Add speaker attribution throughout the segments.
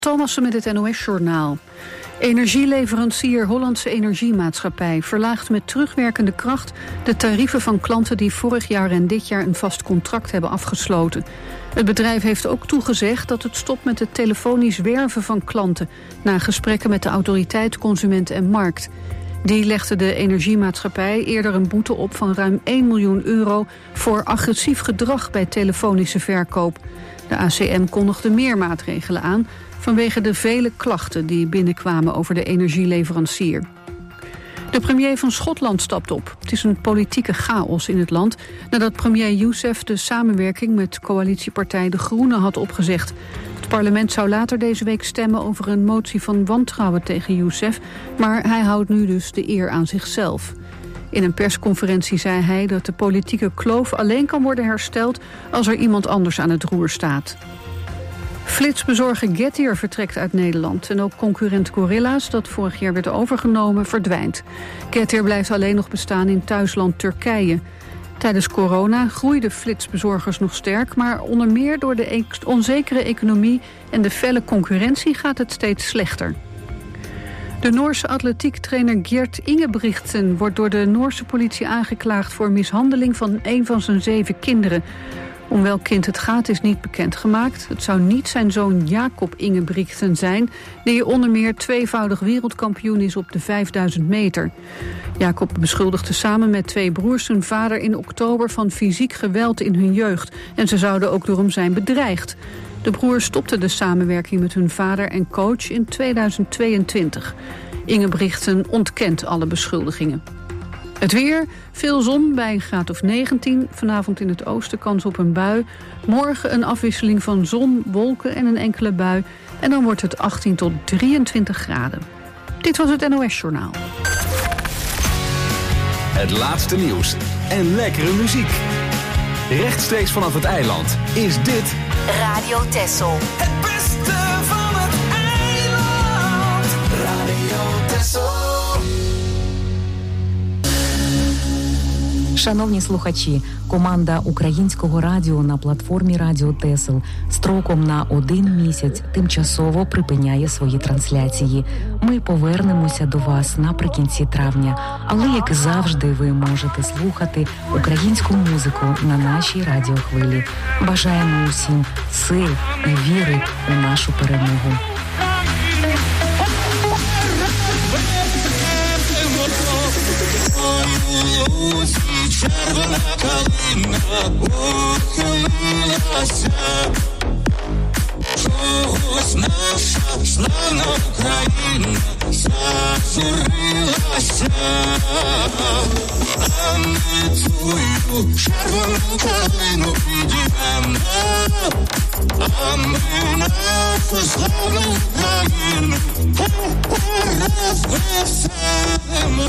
Speaker 1: Thomassen met het NOS-journaal. Energieleverancier Hollandse Energiemaatschappij verlaagt met terugwerkende kracht de tarieven van klanten die vorig jaar en dit jaar een vast contract hebben afgesloten. Het bedrijf heeft ook toegezegd dat het stopt met het telefonisch werven van klanten na gesprekken met de Autoriteit Consument en Markt. Die legde de energiemaatschappij eerder een boete op van ruim 1 miljoen euro voor agressief gedrag bij telefonische verkoop. De ACM kondigde meer maatregelen aan vanwege de vele klachten die binnenkwamen over de energieleverancier. De premier van Schotland stapt op. Het is een politieke chaos in het land nadat premier Youssef de samenwerking met coalitiepartij De Groenen had opgezegd. Het parlement zou later deze week stemmen over een motie van wantrouwen tegen Youssef, maar hij houdt nu dus de eer aan zichzelf. In een persconferentie zei hij dat de politieke kloof alleen kan worden hersteld als er iemand anders aan het roer staat. Flitsbezorger Getir vertrekt uit Nederland en ook concurrent Gorilla's, dat vorig jaar werd overgenomen, verdwijnt. Getir blijft alleen nog bestaan in thuisland Turkije. Tijdens corona groeiden flitsbezorgers nog sterk, maar onder meer door de onzekere economie en de felle concurrentie gaat het steeds slechter. De Noorse atletiektrainer Geert Ingebrigtsen wordt door de Noorse politie aangeklaagd voor mishandeling van een van zijn 7 kinderen. Om welk kind het gaat is niet bekendgemaakt. Het zou niet zijn zoon Jacob Ingebrigtsen zijn, die onder meer tweevoudig wereldkampioen is op de 5000 meter. Jacob beschuldigde samen met 2 broers zijn vader in oktober van fysiek geweld in hun jeugd. En ze zouden ook door hem zijn bedreigd. De broers stopten de samenwerking met hun vader en coach in 2022. Ingebrigtsen ontkent alle beschuldigingen. Het weer, veel zon bij een graad of 19. Vanavond in het oosten kans op een bui. Morgen een afwisseling van zon, wolken en een enkele bui. En dan wordt het 18 tot 23 graden. Dit was het NOS-journaal.
Speaker 2: Het laatste nieuws en lekkere muziek. Rechtstreeks vanaf het eiland is dit
Speaker 3: Radio Texel.
Speaker 4: Het beste van het eiland. Radio Texel.
Speaker 5: Шановні слухачі, команда Українського радіо на платформі Радіо Тесел строком на 1 місяць тимчасово припиняє свої трансляції. Ми повернемося до вас наприкінці травня, але, як і завжди, ви можете слухати українську музику на нашій радіохвилі. Бажаємо усім сил і віри у нашу перемогу.
Speaker 4: Червона калина ухилилася, чогось наша славна Україна зажурилася, а ми твою червону калину підіймемо, а ми нашу славну Україну розвеселимо.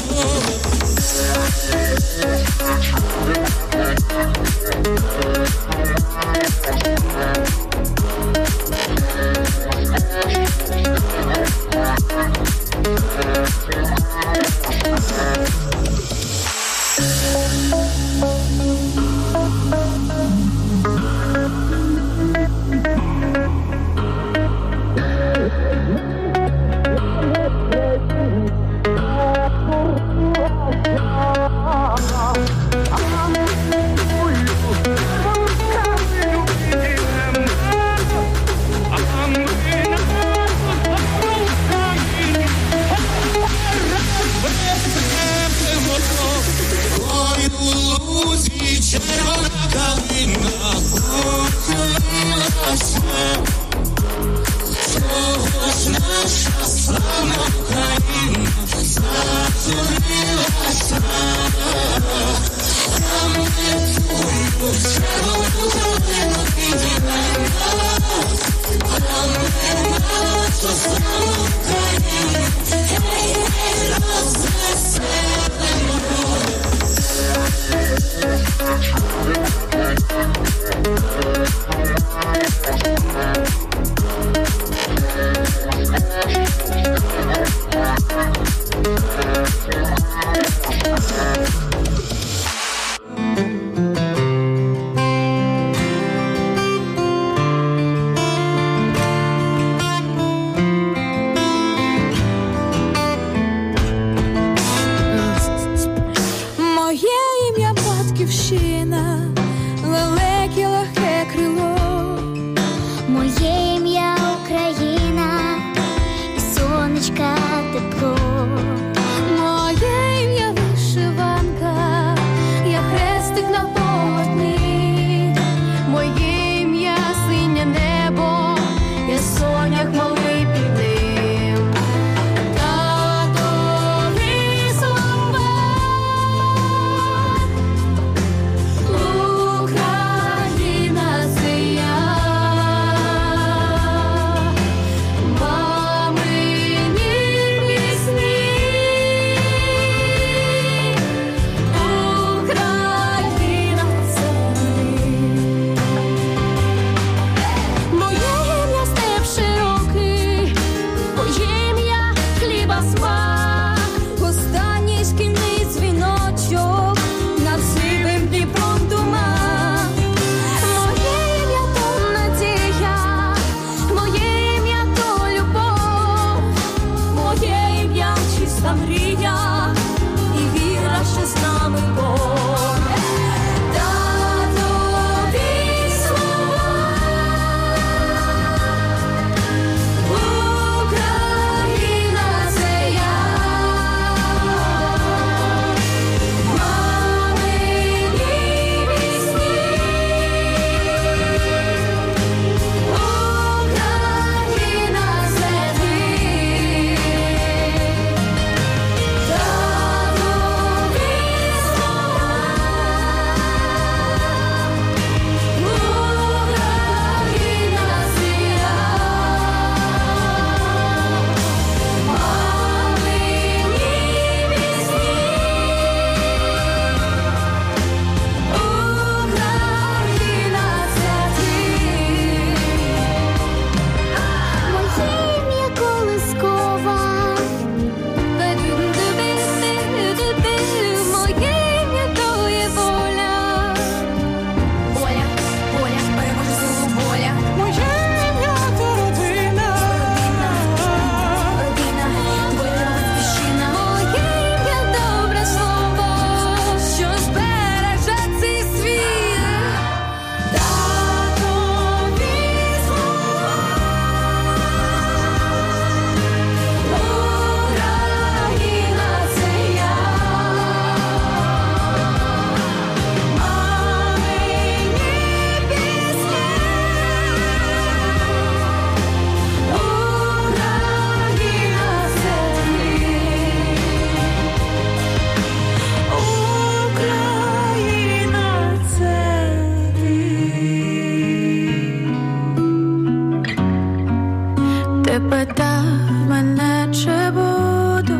Speaker 3: Ти питав мене, чи буду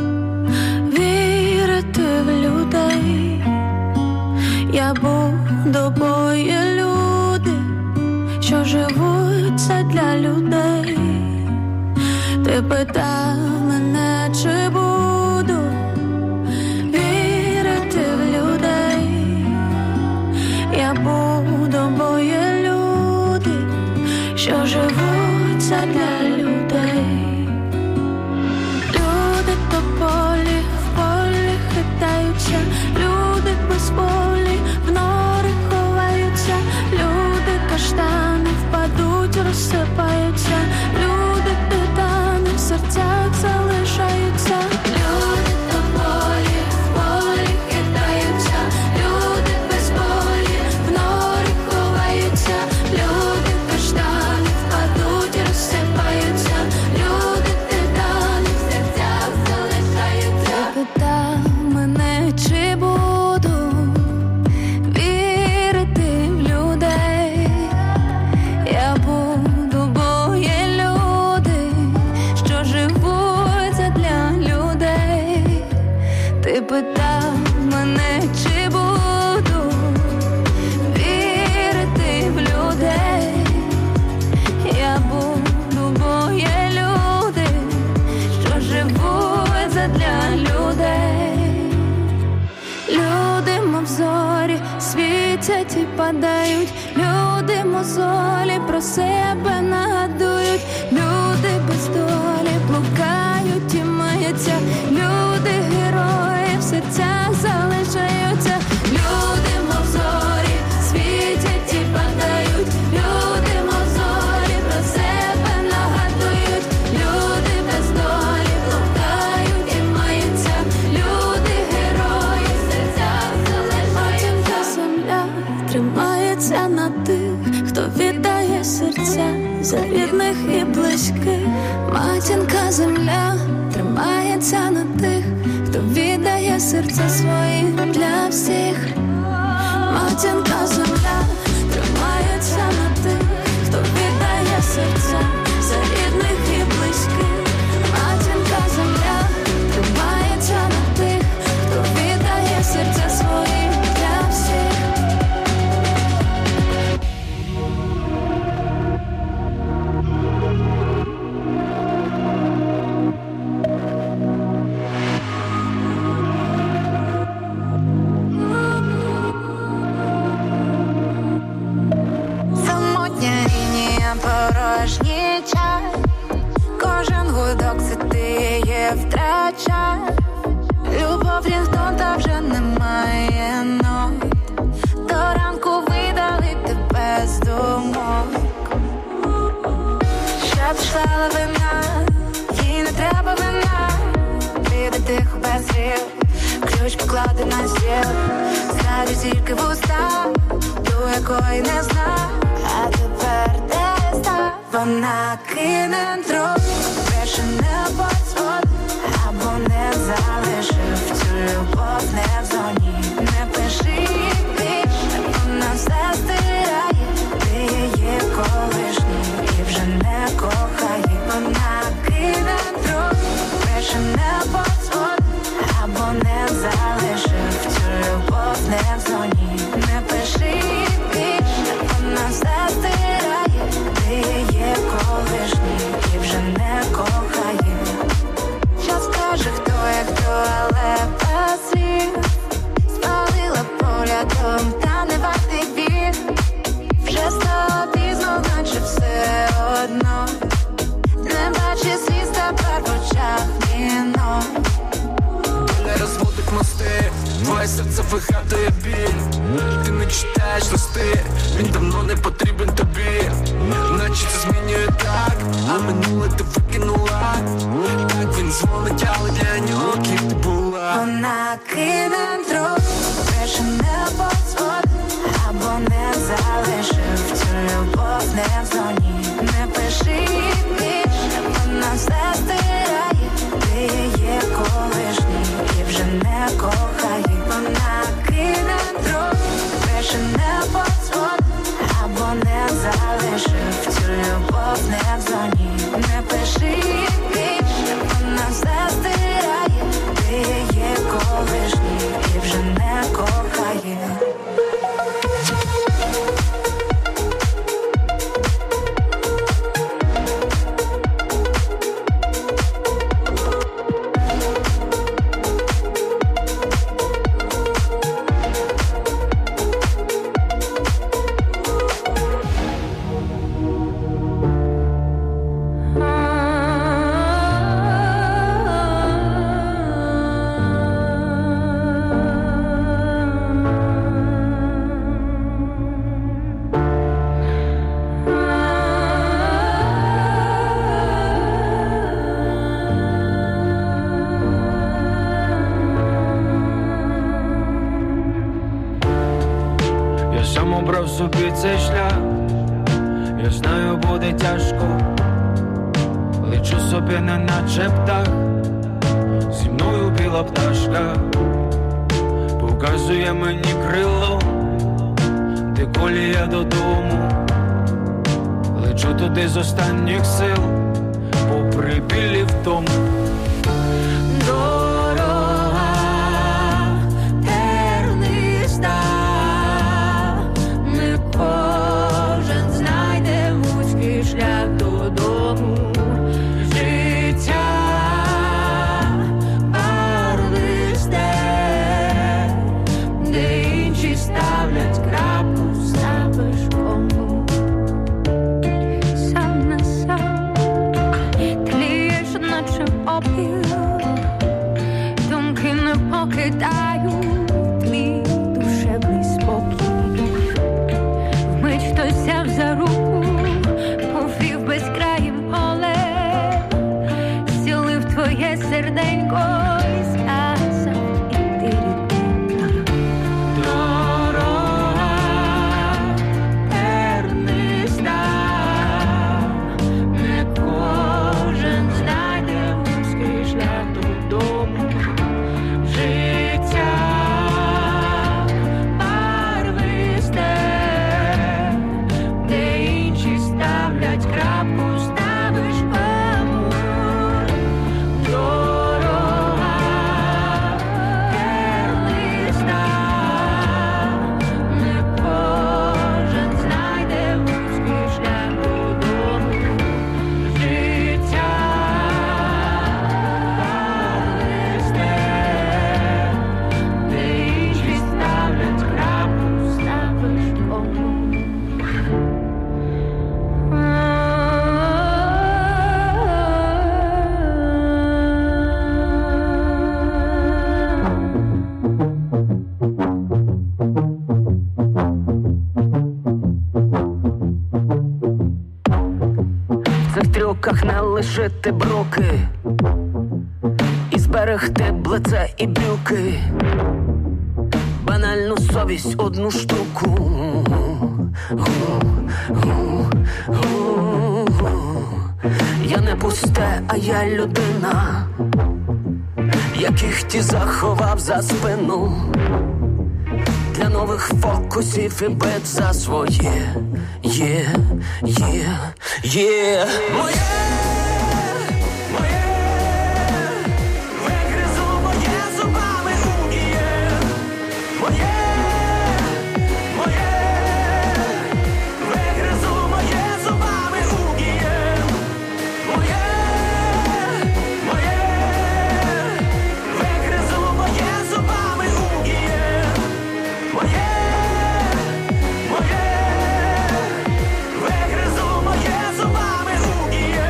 Speaker 3: вірити в людей. Я буду, бо є люди, що живуть задля людей. Ти питав мене, чи буду вірити в людей. Я буду, бо є люди, що живуть задля людей. Люди тополі в полі хитаються, люди без полі в нори ховаються, люди каштани впадуть, розсипаються, люди титани в серцях залишаються. Люди тополі в полі хитаються, люди без полі в нори ховаються, люди каштани впадуть, розсипаються, люди титани в серцях залишаються. Ти питав мене, чи буду вірити в людей. Я буду, бо є люди, що живуть задля людей. Ти питав мене, чи буду вірити в людей. Я буду, бо є люди, що живуть задля людей. Люди, мов зорі, світять і падають, люди мозолі про себе нагадують, люди без долі блукають і маються, люди герої в серцях залишаються, люди мов зорі, світять і падають, люди мозолі про себе нагадують, люди без долі блукають і маються, люди герої в серцях залишаються. Земля тримається на тих, хто віддає серця за рідних і близьких. Матінка земля тримається на тих, хто віддає серця свої для всіх. Матінка земля тримається на тих, хто віддає серця за рідних і близьких. Матінка земля тримається на тих, хто віддає серця свої для всіх.
Speaker 6: Самотня лінія, порожній час, кожен гудок ситиє, втрачає. Любов рінгтон, та вже немає нот. До ранку видалити без думок. Щоб пішла лавина, їй не треба вина. Піде тихо без слів, ключ покладе на стіл. Знаю тільки вуста, ту, якої не знаю. А тепер де став? Вона кине труп, більше не подзвон, або не залишив цю любов не в зоні. Не пиши більше, вона все стирає, ти її колишній і вже не кохає. Вона кине труп, більше не подзвон, або не залишив цю любов не в зоні. Не пиши більше, вона все стирає, ти її колишній і вже не кохає. Що скаже, хто є хто, але без слів. Спалила поглядом, та не вартий біль. Вже стало пізно, наче все одно. Не бачиш сліз, тепер в очах віно.
Speaker 7: Не розводить мости, твоє серце вигадує біль. Ти не читаєш листи, він давно не потрібен тобі. Наче це змінює так, а минуле ти викинула. Так він дзвонить, але для нього ким ти була.
Speaker 6: Вона кине труп, більше не подзвон, або не залишив цю любов не в зоні. Не пиши більше, вона все стирає, ти її колишній і вже не кохає. Вона кине труп, більше не подзвон, або не залишив цю любов не в зоні. Не пиши
Speaker 8: собі цей шлях. Я знаю, буде тяжко, лечу собі неначе птах. Зі мною біла пташка показує мені крило, де колія додому. Лечу туди з останніх сил, попри біль і втому.
Speaker 3: Дорога терниста, не кожен знайде вузький шлях додому. Життя барвисте, де інші ставлять крапку, ставиш кому. Сам на сам тлієш, наче попіл. Думки не покидають твій душевний спокій. Вмить хтось взяв за руку, повів безкраїм полем, зцілив твоє серденько і сказав, іди рідненька. Дорога терниста, не кожен знайде вузький шлях додому. Життя барвисте, де інші ставлять крапку, ставиш кому. Дорога терниста, не кожен знайде вузький шлях додому. Життя барвисте, де інші ставлять крапку, ставиш кому.
Speaker 9: В цих трюках не лишити бруки і зберегти блице і брюки, банальну совість одну штуку. Я не пусте, а я людина, яких ті заховав за спину. Для нових фокусів і бит за своє. Моє, вигризу моє зубами уніє. Моє, вигризу моє зубами уніє. Моє, вигризу моє зубами уніє. Моє, вигризу моє зубами уніє.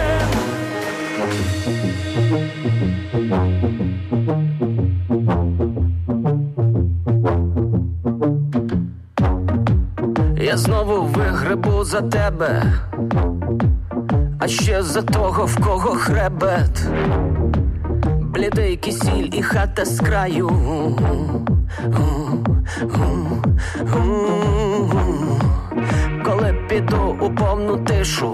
Speaker 9: Я знову вигребу за тебе, а ще за того, в кого хребет. Блідий кисіль і хата з краю. Коли піду у повну тишу,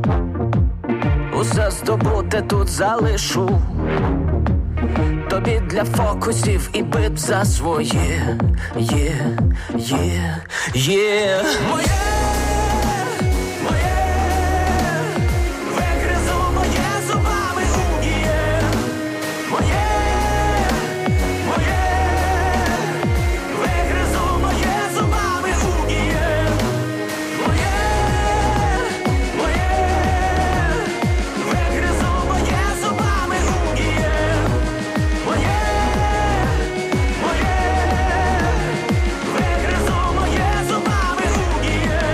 Speaker 9: усе здобуте тут залишу. Тобі для фокусів і бит за своє. Моє, вигризу моє зубами уніє. Моє, вигризу моє зубами уніє. Моє, вигризу моє зубами уніє. Моє, вигризу моє зубами уніє.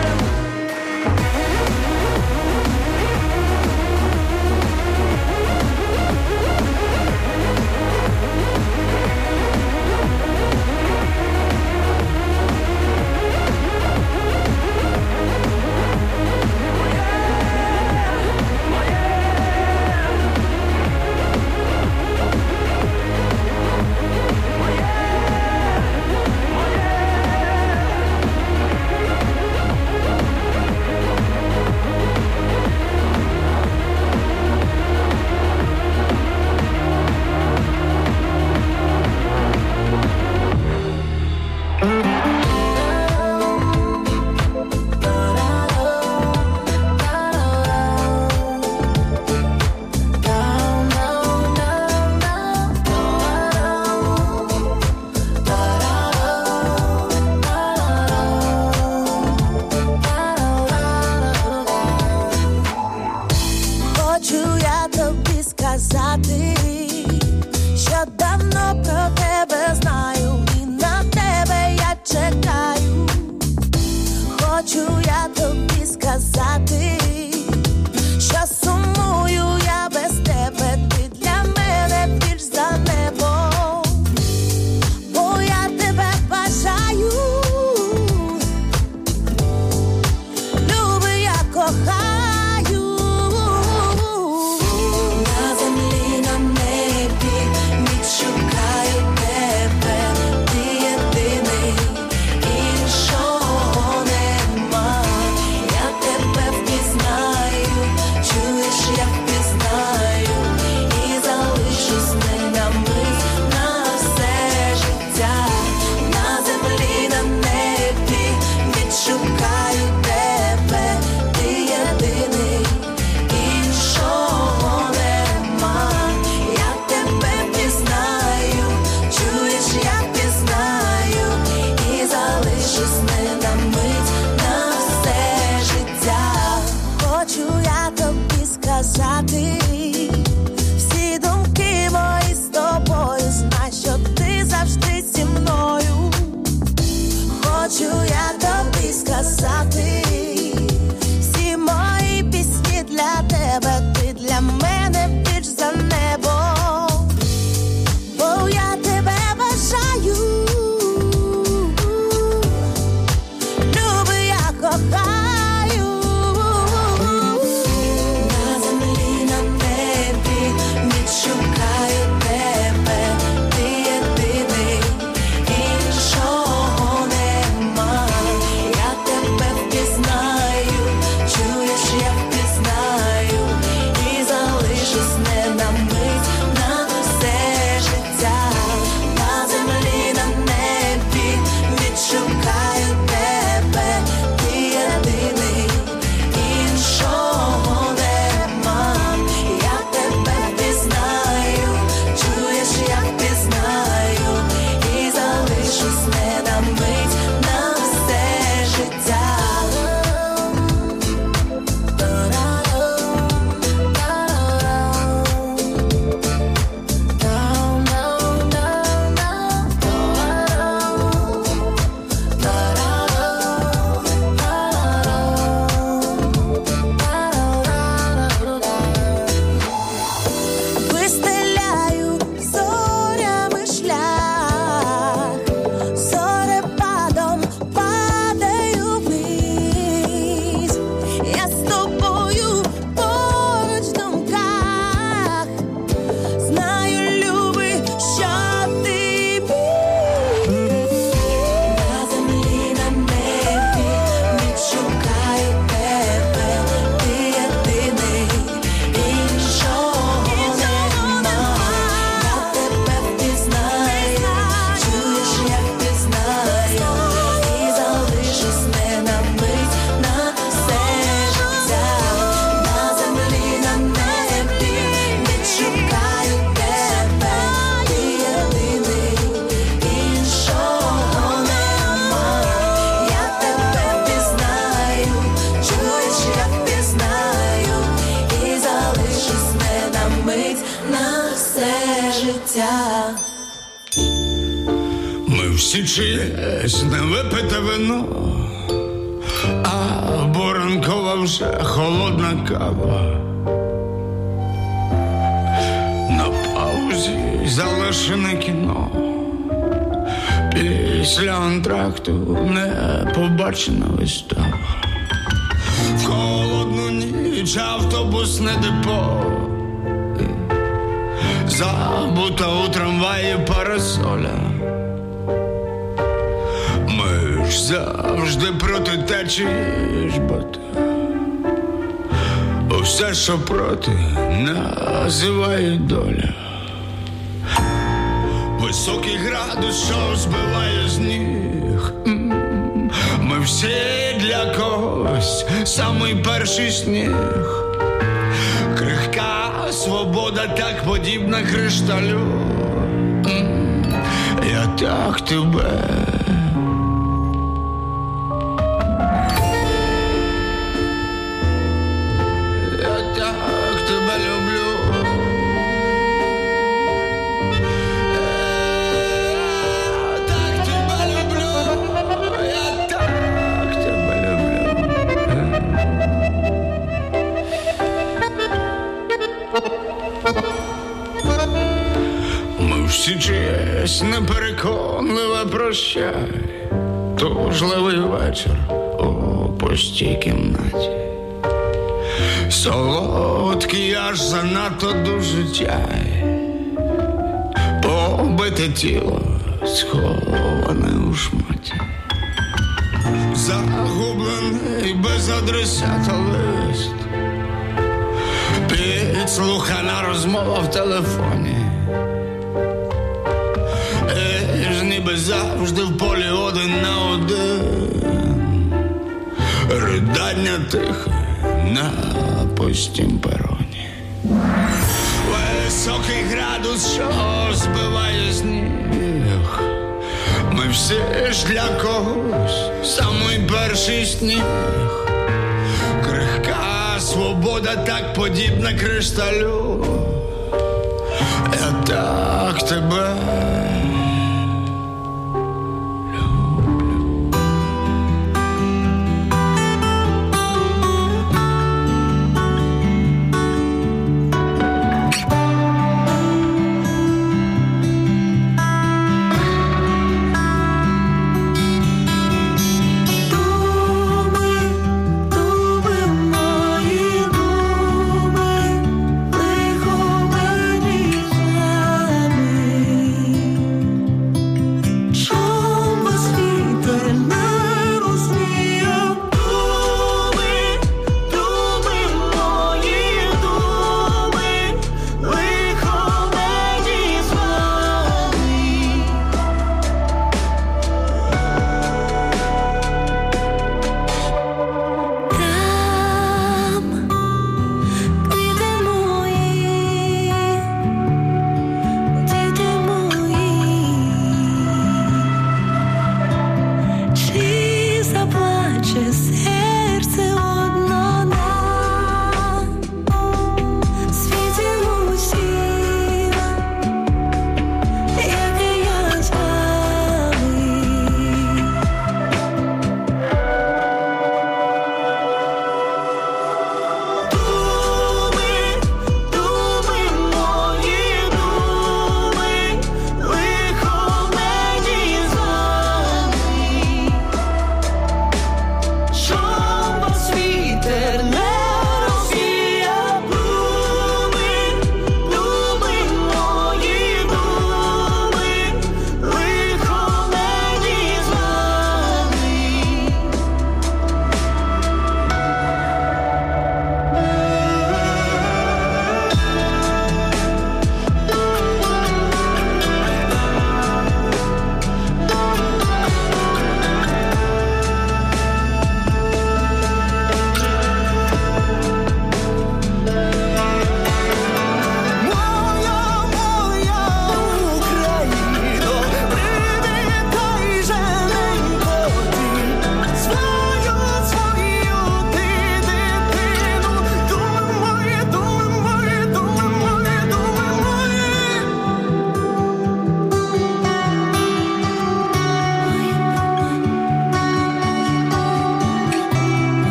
Speaker 3: життя.
Speaker 4: Ми всі чиєсь невипите вино, або ранкова вже холодна кава. На паузі залишене кіно, після антракту не побачена вистава. В холодну ніч автобусне депо, забута у трамваї парасоля. Ми ж завжди проти течії жбати. Усе, що проти, називає доля. Високий градус, що збиває з ніг. Ми всі для когось самий перший сніг. Крихка свобода так подібна кришталю. Я так тебе. Всі чиєсь непереконливе прощай, тужливий вечір у пустій кімнаті. Солодкий аж занадто дуже чай, побите тіло сховане у шматі. Загублений без адресата лист, підслухана розмова в телефоні. Ніби завжди в полі один на один, ридання тихе на пустім пероні. Високий градус, що збиває сніг. Ми всі ж для когось самий перший сніг. Крихка свобода так подібна кришталю. Я так тебе.
Speaker 3: Лихо мені з нами.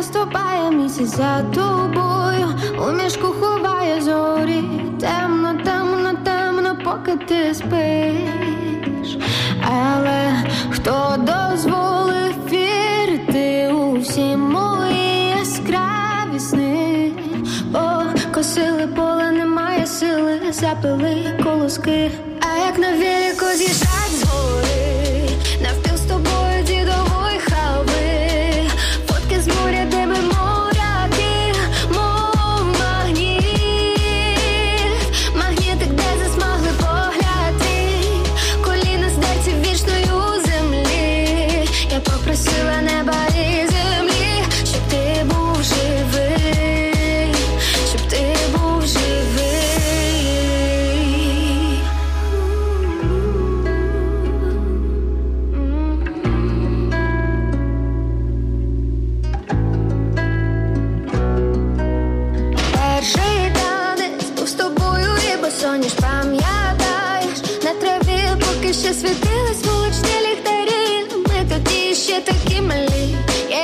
Speaker 3: наступає місяць за тобою, у мішку ховає зорі. Темно, темно, темно, поки ти спиш. Але хто дозволив вірити у всі мої яскраві сни? Покосили поле, немає сили, запили колоски. А як на велику з'їжджать з гори, навпіл з тобою дідової халви, фотки з моря, де ми моряки, мов магніт, магнітик, де засмагли погляди, коліна здерті вічною землі. Я попросила неба і землі, щоб ти був живий, щоб ти був живий. Перший танець був з тобою і босоніж, пам'ятаєш? На траві поки ще світились вуличні ліхтарі. Ми тоді ще такі малі,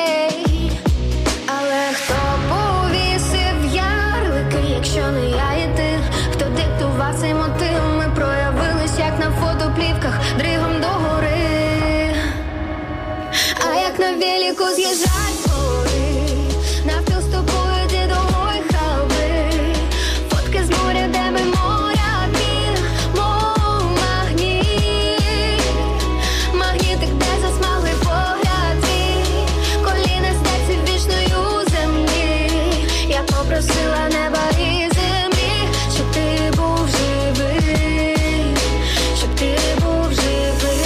Speaker 3: але хто повісив ярлики, якщо не я і ти? Хто диктував цей мотив? Ми проявились, як на фотоплівках, дригом догори. А як на велику з'їжджать з гори, навпіл з тобою дідової халви, фотки з моря, де ми моряки, мов магніт, магнітик, де засмагли погляди, коліна здерті вічною землі. Я попросила неба і землі, щоб ти був живий, щоб ти був живий.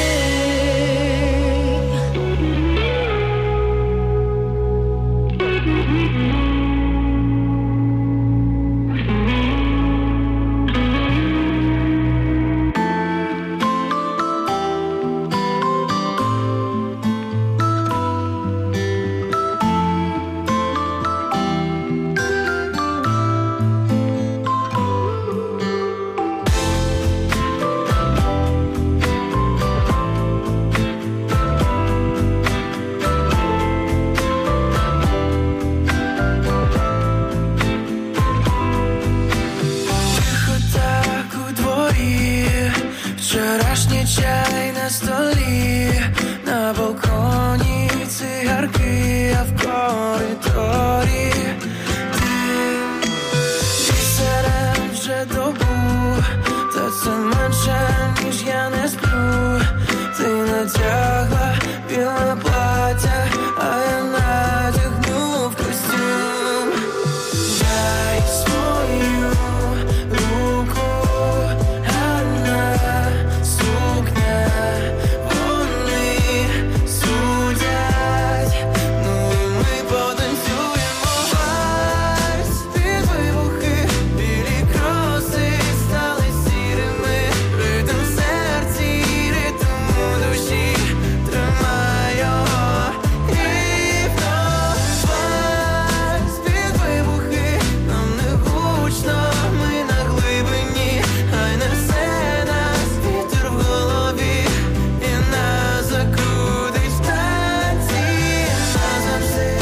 Speaker 7: Тихо так у дворі, вчорашній чай на столі, на балконі цигарки, а в коридорі ти бісерем вже добу, та це менше, ніж я не сплю. Ти натягла біле плаття, а я надягнув костюм. Дай свою руку, гарна сукня, вони судять, ну і ми потанцюємо вальс під вибухи, білі кроси стали сірими, ритм в серці, ритм у душі, тримай його рівно. Вальс під вибухи, нам не гучно, ми на глибині, хай несе нас вітер в голові, і нас закрутить в танці назавжди.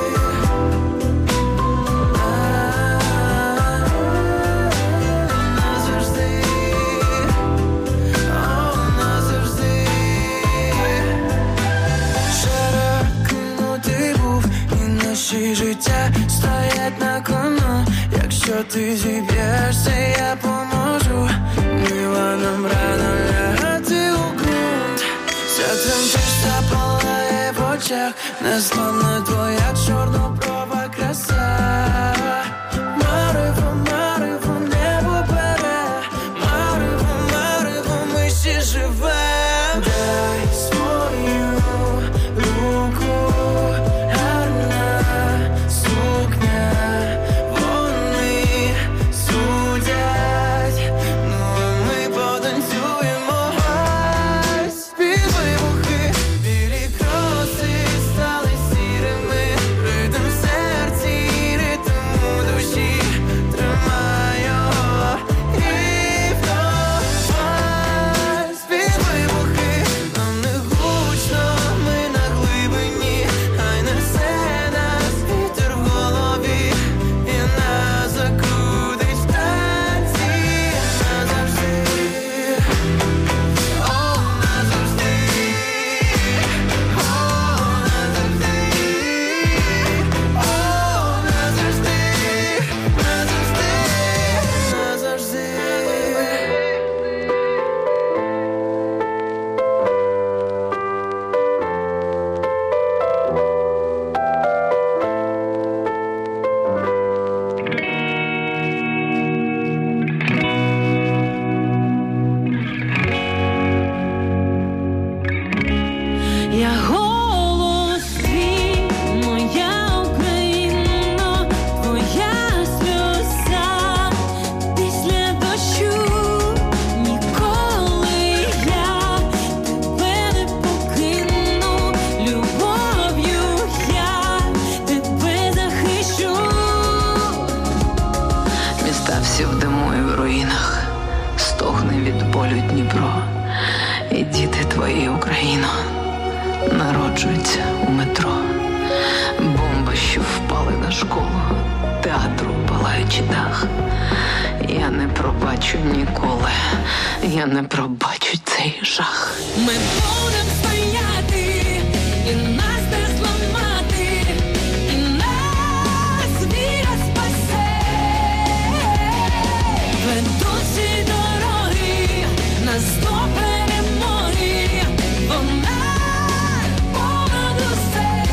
Speaker 7: Назавжди, назавжди. Вчора кинутий був, і наші життя стоять на кону. Якщо ти зіб'єшся, я поможу. Мила, нам рано лягати у ґрунт. Вся тремтиш, запалає в очах, незламна твоя чорноброва краса. Марево, марево, небо бере, марево, марево, ми ще живем. Дай свою руку, гарна сукня, вони судять, ну і ми потанцюємо вальс під вибухи, білі кроси стали сірими, ритм
Speaker 10: народжується у метро. Бомби, що впали на школу, театру палаючи дах. Я не пробачу ніколи, я не пробачу цей жах.
Speaker 11: Ми будем стояти, і нас не зламати, і нас віра спасе. Ведуть ці дороги, нас до перемоги, вона понад усе.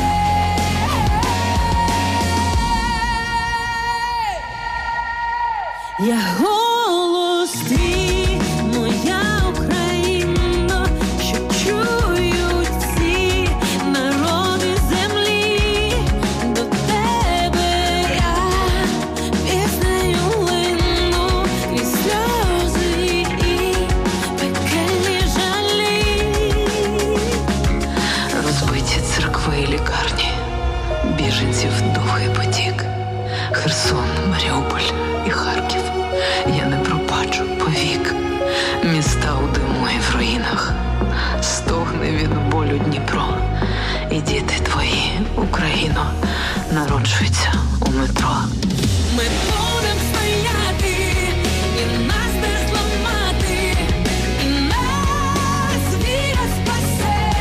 Speaker 11: Я голос твій, моя Україна, що чують всі народи землі. До тебе я піснею лину крізь сльози і пекельні жалі.
Speaker 10: Розбиті церкви і лікарні, біженців довгий потік. Херсон, Маріуполь і Харків. Я не пробачу повік. Міста у диму і в руїнах. Стогне від болю Дніпро. І діти твої, Україно, народжуються у метро.
Speaker 11: Ми будем стояти, і нас не зламати, і нас віра спасе.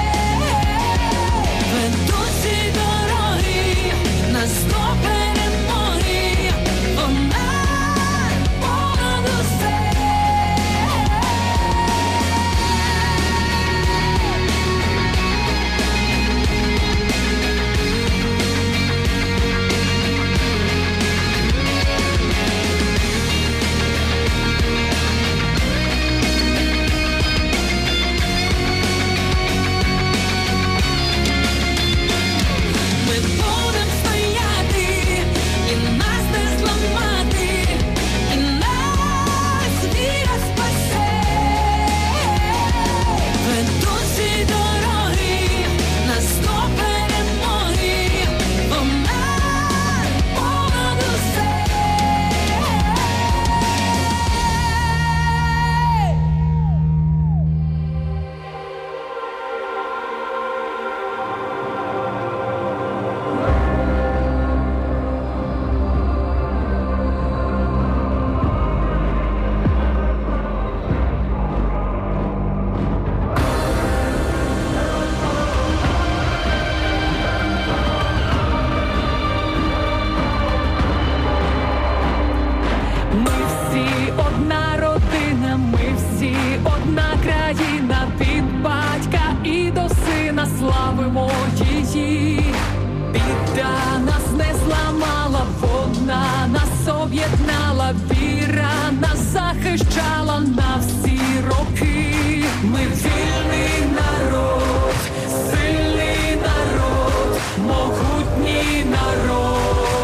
Speaker 11: Ведуть ці дороги, нас до перемоги, вона понад усе. Ми будем стояти, і нас не зламати, і нас віра спасе. Ведуть ці дороги, нас до перемоги, вона понад усе. Ми всі одна родина, ми всі одна країна, від батька і до сина славимо її. Біда нас не зламала, вона нас об'єднала, віра нас захищала на всі роки. Ми вільний народ, сильний народ, могутній народ.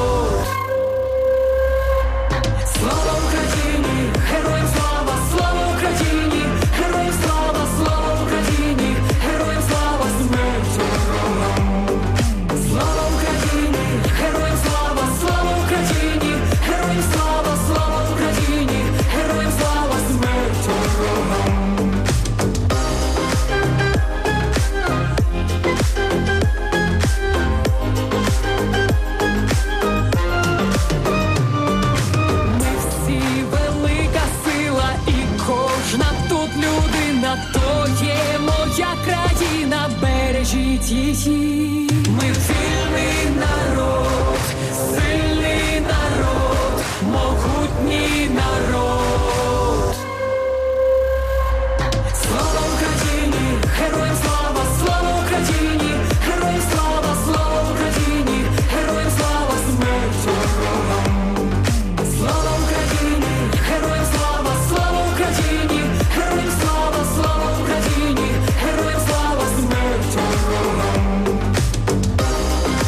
Speaker 11: Слава Україні, героям слава, слава Україні, героям слава, слава Україні, героям слава, смерть ворогам. Слава Україні, героям слава, слава Україні, героям слава, слава Україні, героям слава, смерть ворогам. Ми всі велика сила, і кожна тут людина, то є моя країна, бережіть її. Ми вільний народ, сильний народ, могутній народ. Слава Україні, героям слава, слава Україні, героям слава, слава Україні, героям слава, смерть ворогам. Слава Україні, героям слава, слава Україні, героям слава, слава Україні, героям слава, смерть ворогам.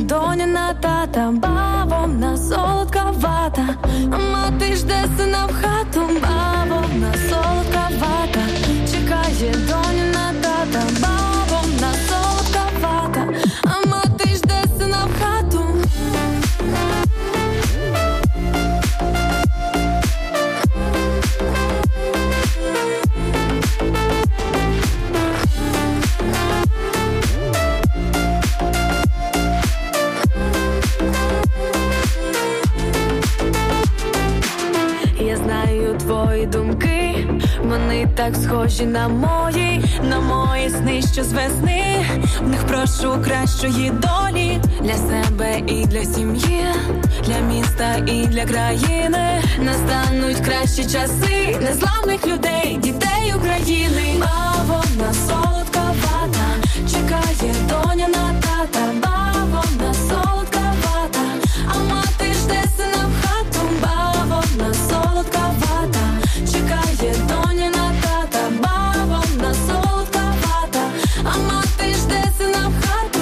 Speaker 6: доня на тата, бавовна солодка вата, а мати жде сина в хату, бавовна солодка вата, чекає доня на тата, бавовна солодка вата, а мати жде сина в хату. Твої думки, вони так схожі на мої сни, що з весни. В них прошу кращої долі для себе і для сім'ї, для міста і для країни. Настануть кращі часи незламних людей, дітей України. Бавовна солодка вата, чекає доня на тата, бавовна солодка вата, а мати жде сина в хату, бавовна солодка вата, чекає доня на тата, бавовна солодка вата, а мати жде сина в хату.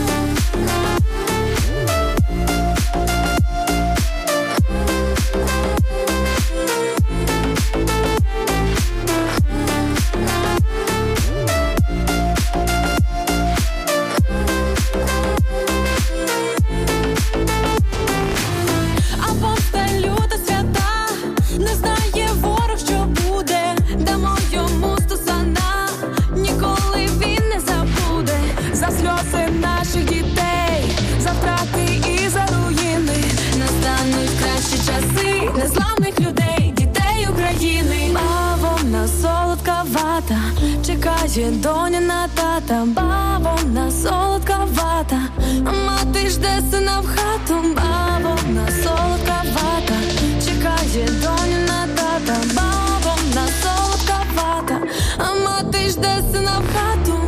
Speaker 6: Незламних людей, дітей України. Бавовна солодка вата, чекає доня на тата, бавовна солодка вата, а мати жде сина в хату, бавовна солодка вата, чекає доня на тата, бавовна солодка вата, а мати жде сина в хату.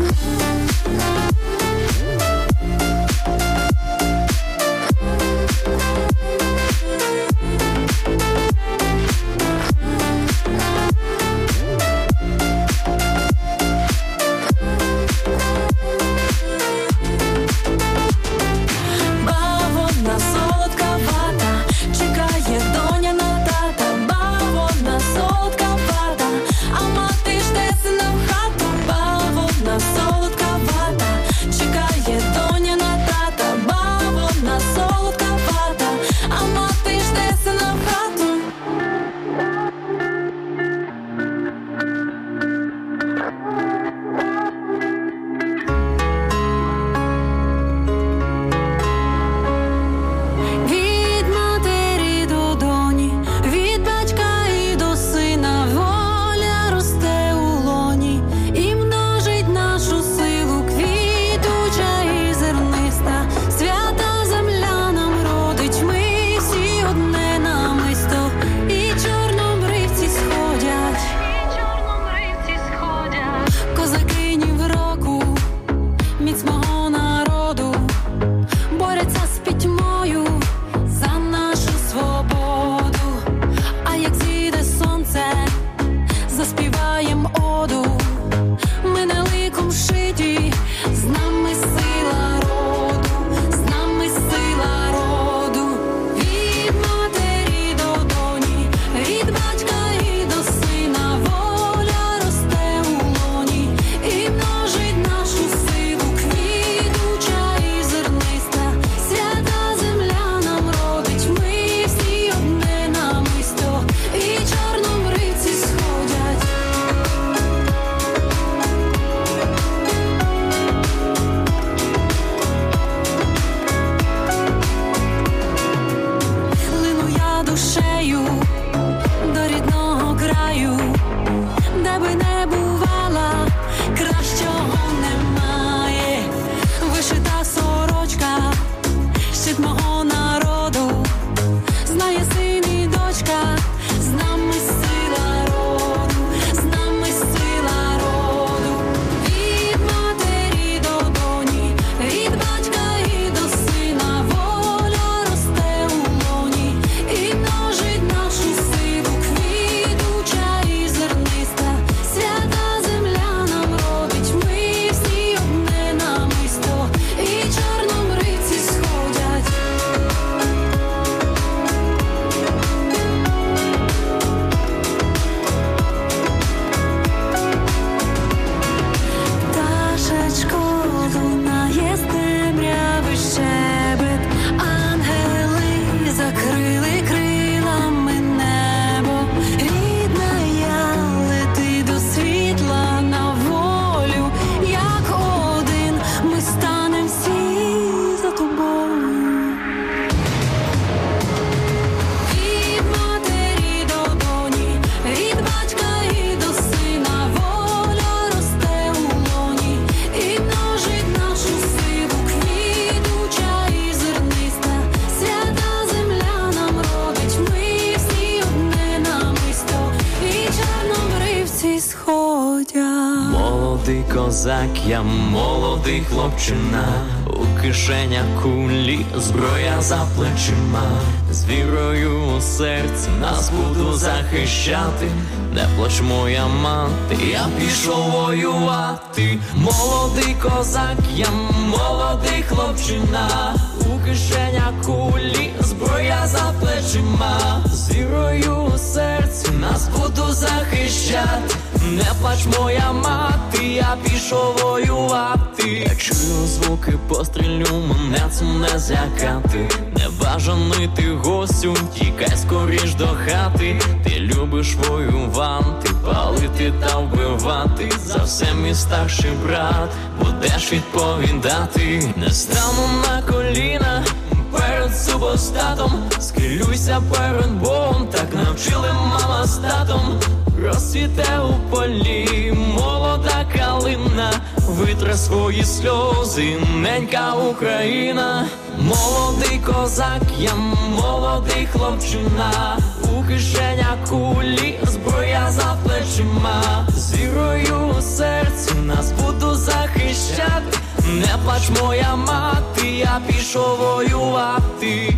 Speaker 9: козак, я молодий хлопчина, у кишенях кулі, зброя за плечима, з вірою у серці нас буду захищати. Не плач, моя мати, я пішов воювати. Молодий козак, я молодий хлопчина, у кишенях кулі, зброя за плечима, з вірою у серці нас буду захищати. Не плач, моя мати, я пішов воювати. Я чую звуки пострілю, мене цим не злякати. Небажаний ти гостю, тікай скоріш до хати. Ти любиш воювати, палити та вбивати. За все мій старший брат будеш відповідати. Не стану на коліна перед супостатом, схилюйся перед Богом, так навчили мама з татом. Розцвіте у полі молода калина, витре свої сльози ненька Україна. Молодий козак, я молодий хлопчина, у кишенях кулі, зброя за плечима, з вірою у серці нас буду захищати. Не плач, моя мати, я пішов воювати.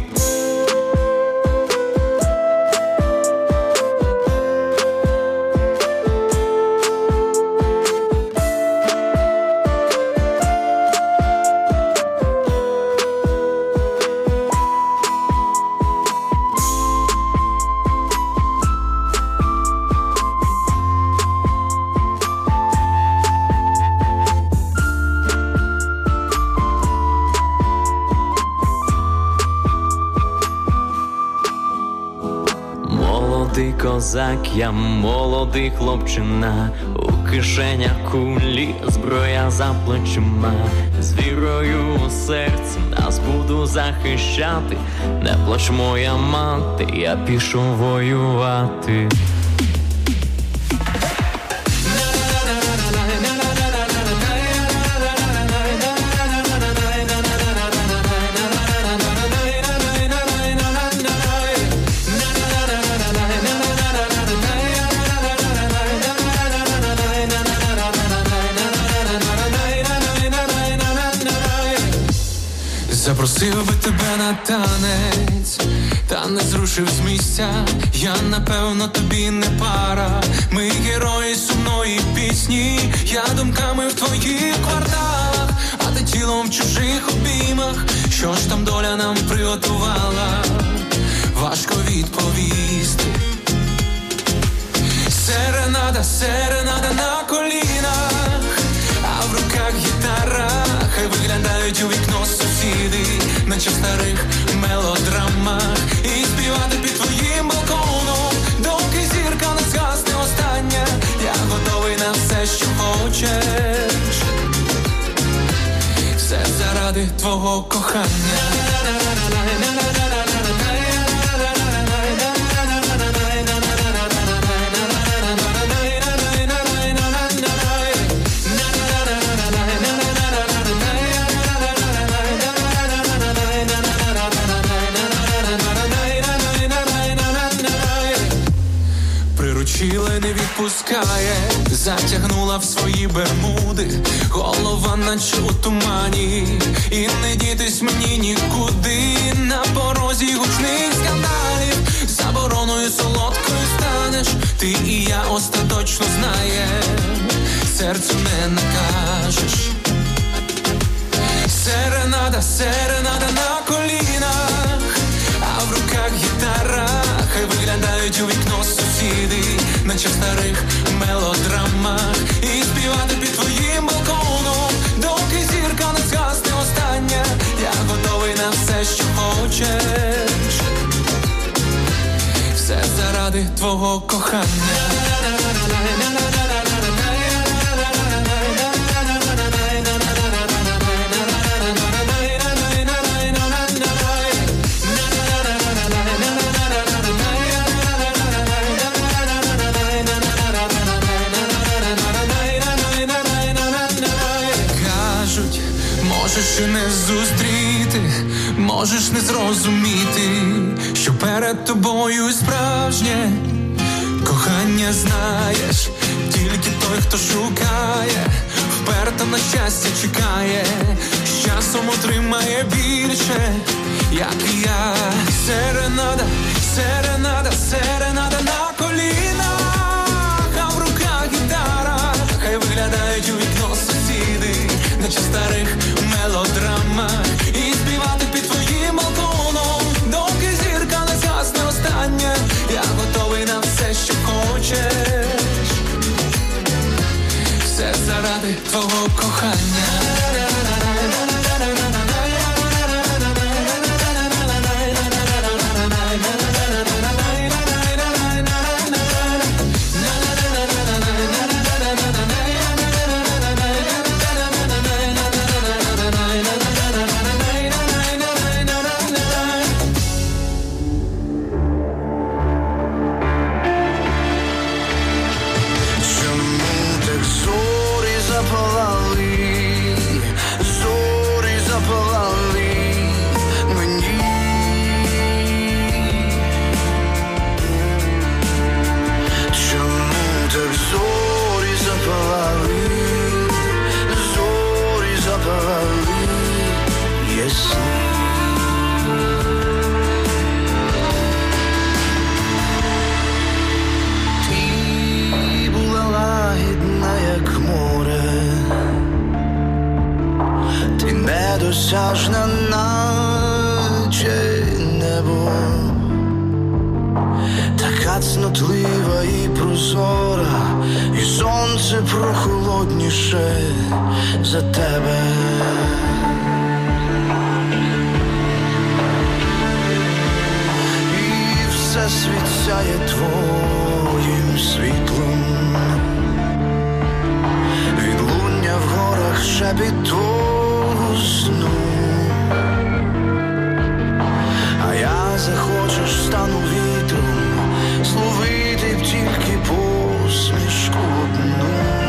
Speaker 9: Молодий козак, я молодий хлопчина, у кишенях кулі, зброя за плечима, з вірою у серці нас буду захищати. Не плач, моя мати, я пішов воювати.
Speaker 12: Запросив би тебе на танець, та не зрушив з місця. Я, напевно, тобі не пара. Ми герої сумної пісні. Я думками в твоїх кварталах, а ти тілом в чужих обіймах. Що ж там доля нам приготувала? Важко відповісти. Серенада, серенада на колінах, а в руках гітара. Хай виглядають у вікно сусіди, наче в старих мелодрамах. І співати під твоїм балконом, доки зірка не згасне остання. Я готовий на все, що хочеш, все заради твого кохання. Приручила, не відпускає, затягнула в свої бермуди, голова наче у тумані, і не дітись мені нікуди. На порозі гучних скандалів, забороною солодкою станеш. Ти і я остаточно знаєм, серцю не накажеш. Серенада, серенада на колінах, а в руках гітара. Хай виглядають у вікно сусіди, наче в старих мелодрамах. І співати під твоїм балконом, доки зірка не згасне остання. Я готовий на все, що хочеш, все заради твого кохання. Можеш і не зустріти, можеш не зрозуміти, що перед тобою справжнє кохання знаєш. Тільки той, хто шукає, вперто на щастя чекає, з часом отримає більше, як і я. Серенада, серенада, серенада на колінах, а в руках гітара. Хай виглядають у вікно сусіди, наче в старих мелодрамах, і співати під твоїм балконом, доки зірка не згасне остання. Я готовий на все, що хочеш, все заради твого кохання.
Speaker 13: Недосяжна, наче небо, така цнотлива і прозора, і сонце прохолодніше за тебе. І все світ сяє твоїм світлом, відлуння в горах шепіт твого сну. А я захочеш, стану вітром, зловити б тільки посмішку одну.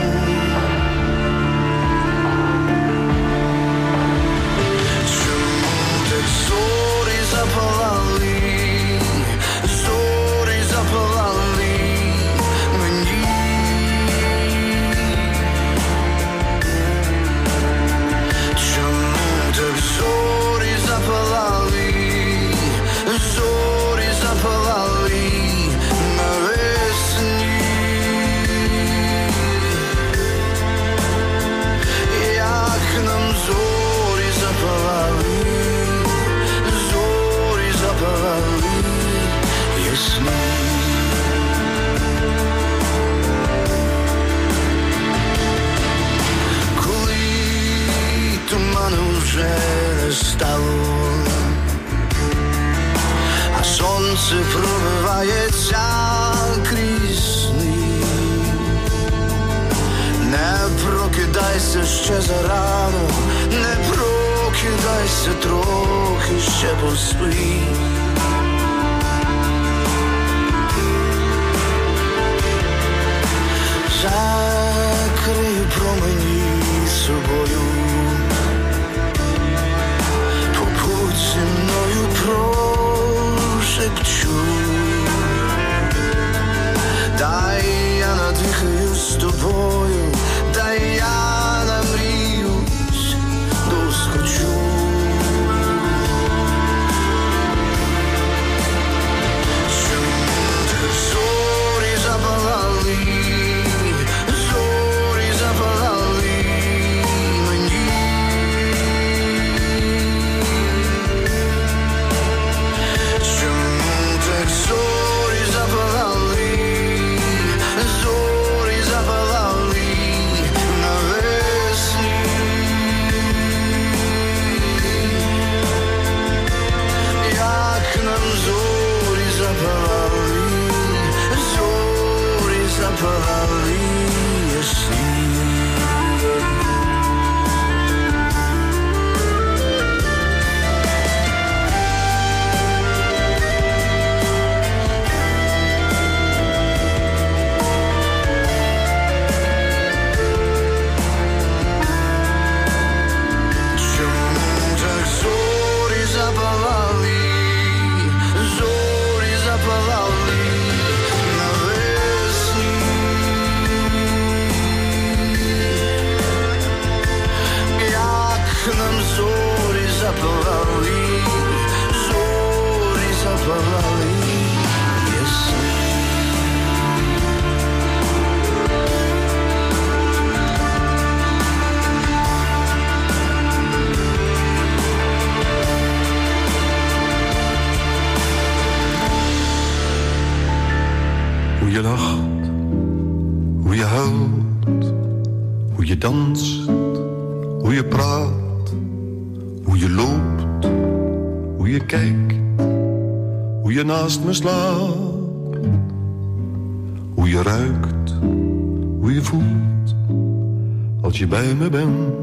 Speaker 13: Чому так зорі запалали, зорі запалали мені? Чому так зорі запалали, зорі запалали навесні? Як нам зорі запалали, зорі запалали ясні. Коли туману вже не стало, а сонце пробивається крізь сни, не прокидайся ще зарано, не прокидайся, трохи ще поспи. Закрию промені собою, побудь зі мною, прошепчу. Дай я надихаю з тобою, дай я намріюсь, досхочу. Чому так зорі запалали, зорі запалали мені?
Speaker 14: je lacht, hoe je huilt, hoe je danst, hoe je praat, hoe je loopt, hoe je kijkt, hoe je naast me slaapt, hoe je ruikt, hoe je voelt, als je bij me bent.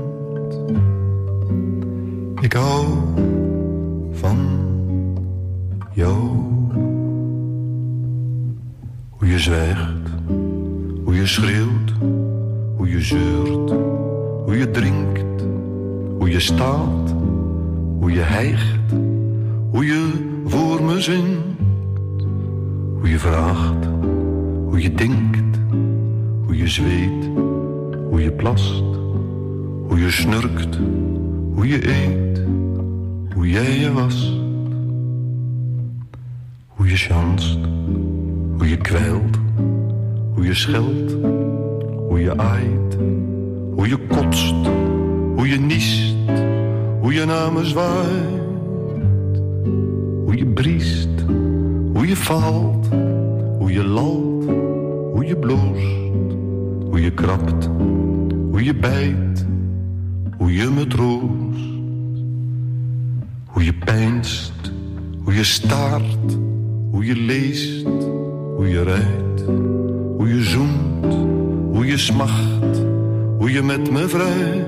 Speaker 14: Ik hou van jou. Hoe je zwijgt, hoe je schreeuwt, hoe je zeurt, hoe je drinkt, hoe je staat, hoe je hijgt, hoe je voor me zingt, hoe je vraagt, hoe je denkt, hoe je zweet, hoe je plast, hoe je snurkt, hoe je eet, hoe jij je wast, hoe je chanst, hoe je kwijlt, hoe je scheldt, hoe je aait, hoe je kotst, hoe je niest, hoe je naar me zwaait, hoe je briest, hoe je valt, hoe je lalt, hoe je bloost, hoe je krabt, hoe je bijt, hoe je me troost, hoe je peinst, hoe je staart, hoe je leest, hoe je rijdt, hoe je zoent, hoe je smacht, hoe je met me vrijt,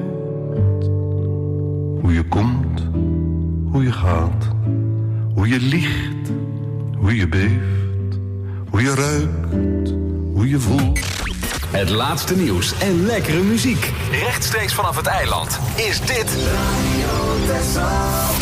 Speaker 14: hoe je komt, hoe je gaat, hoe je liegt, hoe je beeft, hoe je ruikt, hoe je voelt.
Speaker 2: Het laatste nieuws en lekkere muziek. Rechtstreeks vanaf het eiland is dit Radio Texel.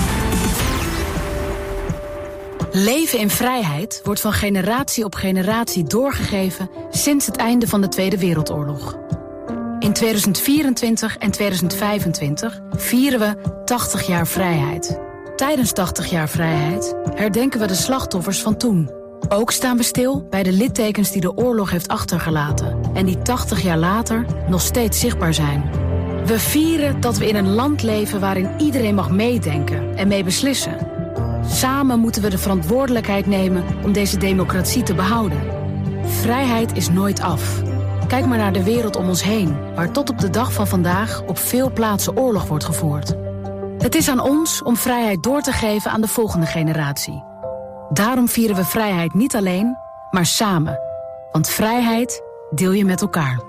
Speaker 15: Leven in vrijheid wordt van generatie op generatie doorgegeven sinds het einde van de Tweede Wereldoorlog. In 2024 en 2025 vieren we 80 jaar vrijheid. Tijdens 80 jaar vrijheid herdenken we de slachtoffers van toen. Ook staan we stil bij de littekens die de oorlog heeft achtergelaten en die 80 jaar later nog steeds zichtbaar zijn. We vieren dat we in een land leven waarin iedereen mag meedenken en mee beslissen. Samen moeten we de verantwoordelijkheid nemen om deze democratie te behouden. Vrijheid is nooit af. Kijk maar naar de wereld om ons heen, waar tot op de dag van vandaag op veel plaatsen oorlog wordt gevoerd. Het is aan ons om vrijheid door te geven aan de volgende generatie. Daarom vieren we vrijheid niet alleen, maar samen. Want vrijheid deel je met elkaar.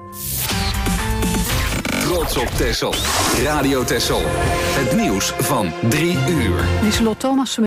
Speaker 2: Trots op Texel. Radio Texel. Het nieuws van 3 uur.
Speaker 1: Lieselot Thomassen.